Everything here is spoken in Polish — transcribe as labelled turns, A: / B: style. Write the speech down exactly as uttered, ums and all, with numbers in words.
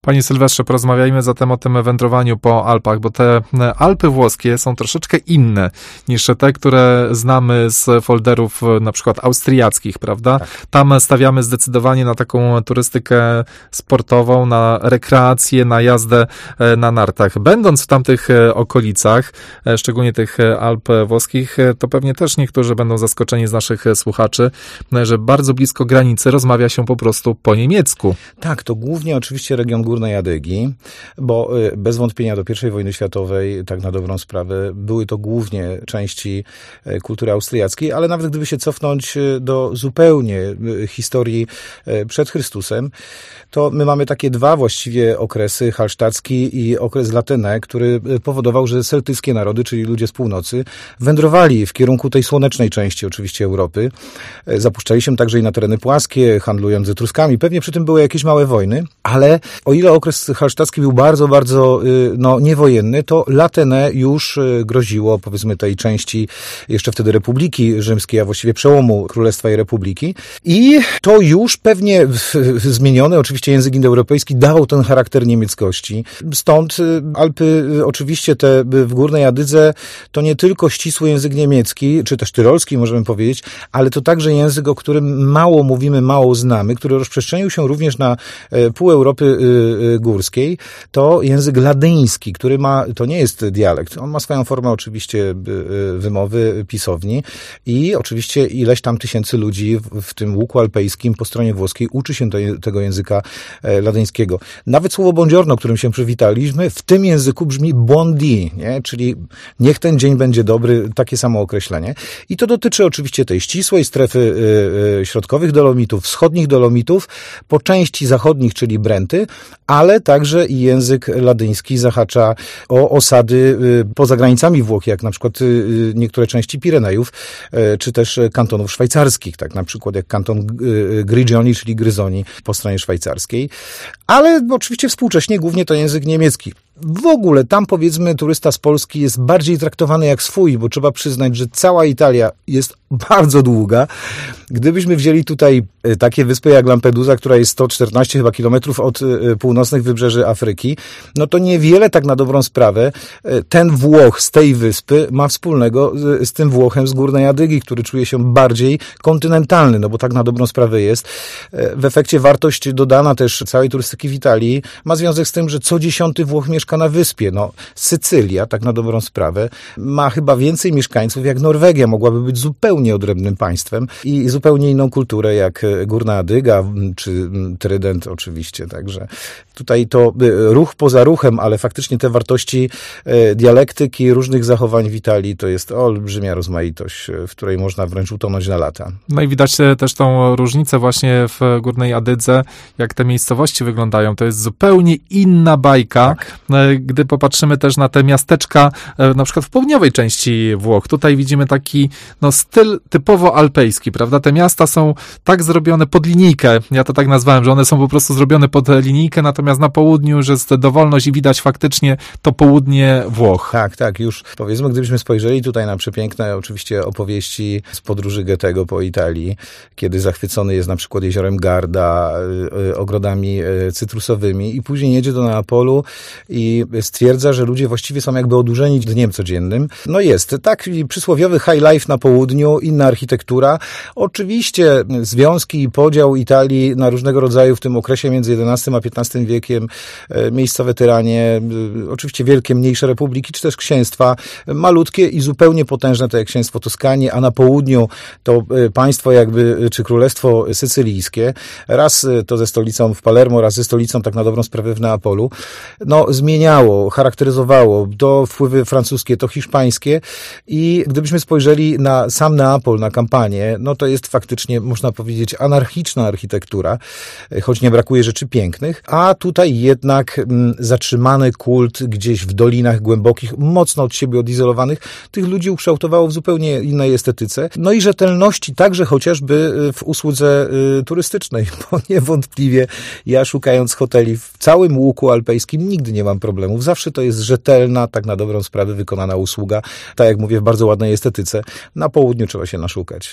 A: Panie Sylwestrze, porozmawiajmy zatem o tym wędrowaniu po Alpach, bo te Alpy włoskie są troszeczkę inne niż te, które znamy z folderów na przykład austriackich, prawda? Tak. Tam stawiamy zdecydowanie na taką turystykę sportową, na rekreację, na jazdę na nartach. Będąc w tamtych okolicach, szczególnie tych Alp włoskich, to pewnie też niektórzy będą zaskoczeni z naszych słuchaczy, że bardzo blisko granicy rozmawia się po prostu po niemiecku.
B: Tak, to głównie oczywiście region Górnej Adygi, bo bez wątpienia do pierwszej wojny światowej, tak na dobrą sprawę, były to głównie części kultury austriackiej, ale nawet gdyby się cofnąć do zupełnie historii przed Chrystusem, to my mamy takie dwa właściwie okresy, halsztacki i okres Latène, który powodował, że celtyckie narody, czyli ludzie z północy, wędrowali w kierunku tej słonecznej części oczywiście Europy. Zapuszczali się także i na tereny płaskie, handlując z Etruskami. Pewnie przy tym były jakieś małe wojny, ale o ile okres halsztacki był bardzo, bardzo no, niewojenny, to Latène już groziło, powiedzmy, tej części jeszcze wtedy Republiki Rzymskiej, a właściwie przełomu Królestwa i Republiki. I to już pewnie zmieniony, oczywiście język indoeuropejski dał ten charakter niemieckości. Stąd Alpy, oczywiście te w Górnej Adydze, to nie tylko ścisły język niemiecki, czy też tyrolski, możemy powiedzieć, ale to także język, o którym mało mówimy, mało znamy, który rozprzestrzenił się również na pół Europy górskiej. To język ladyński, który ma, to nie jest dialekt, on ma swoją formę oczywiście wymowy, pisowni i oczywiście ileś tam tysięcy ludzi w, w tym łuku alpejskim po stronie włoskiej uczy się to, tego języka ladyńskiego. Nawet słowo buongiorno, którym się przywitaliśmy, w tym języku brzmi buon dì, nie? Czyli niech ten dzień będzie dobry, takie samo określenie. I to dotyczy oczywiście tej ścisłej strefy y, y, środkowych Dolomitów, wschodnich Dolomitów, po części zachodnich, czyli Brenty, ale także i język ladyński zahacza o osady y, poza granicami Włoch, jak na przykład y, niektóre części Pirenejów, y, czy też kantonów szwajcarskich, tak na przykład jak kanton y, Grigioni, czyli Gryzoni po stronie szwajcarskiej. Ale oczywiście współcześnie głównie to język niemiecki. W ogóle tam, powiedzmy, turysta z Polski jest bardziej traktowany jak swój, bo trzeba przyznać, że cała Italia jest bardzo długa. Gdybyśmy wzięli tutaj takie wyspy jak Lampedusa, która jest sto czternaście chyba kilometrów od północnych wybrzeży Afryki, no to niewiele tak na dobrą sprawę ten Włoch z tej wyspy ma wspólnego z, z tym Włochem z Górnej Adygi, który czuje się bardziej kontynentalny, no bo tak na dobrą sprawę jest. W efekcie wartość dodana też całej turystyki w Italii ma związek z tym, że co dziesiąty Włoch mieszka na wyspie. No, Sycylia, tak na dobrą sprawę, ma chyba więcej mieszkańców jak Norwegia. Mogłaby być zupełnie odrębnym państwem i zupełnie inną kulturę jak Górna Adyga czy Trydent oczywiście. Także tutaj to ruch poza ruchem, ale faktycznie te wartości dialektyki, różnych zachowań w Italii to jest olbrzymia rozmaitość, w której można wręcz utonąć na lata.
A: No i widać też tą różnicę właśnie w Górnej Adydze, jak te miejscowości wyglądają. To jest zupełnie inna bajka. Tak. Gdy popatrzymy też na te miasteczka, na przykład w południowej części Włoch, tutaj widzimy taki no, styl typowo alpejski, prawda? Te miasta są tak zrobione pod linijkę, ja to tak nazwałem, że one są po prostu zrobione pod linijkę, natomiast na południu już jest dowolność i widać faktycznie to południe Włoch.
B: Tak, tak, już powiedzmy, gdybyśmy spojrzeli tutaj na przepiękne oczywiście opowieści z podróży Goethego po Italii, kiedy zachwycony jest na przykład jeziorem Garda, ogrodami cytrusowymi i później jedzie do Neapolu i stwierdza, że ludzie właściwie są jakby odurzeni dniem codziennym. No jest, tak przysłowiowy high life na południu, inna architektura. Oczywiście związki i podział Italii na różnego rodzaju w tym okresie między jedenastym a piętnastym wiekiem, miejscowe tyranie, oczywiście wielkie, mniejsze republiki, czy też księstwa, malutkie i zupełnie potężne, tak jak księstwo Toskanii, a na południu to państwo jakby, czy królestwo sycylijskie, raz to ze stolicą w Palermo, raz ze stolicą tak na dobrą sprawę w Neapolu. No, zmieniało, charakteryzowało to wpływy francuskie, to hiszpańskie i gdybyśmy spojrzeli na sam Neapol, na kampanię, no to jest faktycznie, można powiedzieć, anarchiczna architektura, choć nie brakuje rzeczy pięknych, a tutaj jednak m, zatrzymany kult gdzieś w dolinach głębokich, mocno od siebie odizolowanych, tych ludzi ukształtowało w zupełnie innej estetyce, no i rzetelności także chociażby w usłudze y, turystycznej, bo niewątpliwie ja szukając hoteli w całym łuku alpejskim nigdy nie mam problemów. Zawsze to jest rzetelna, tak na dobrą sprawę wykonana usługa. Tak jak mówię, w bardzo ładnej estetyce. Na południu trzeba się naszukać.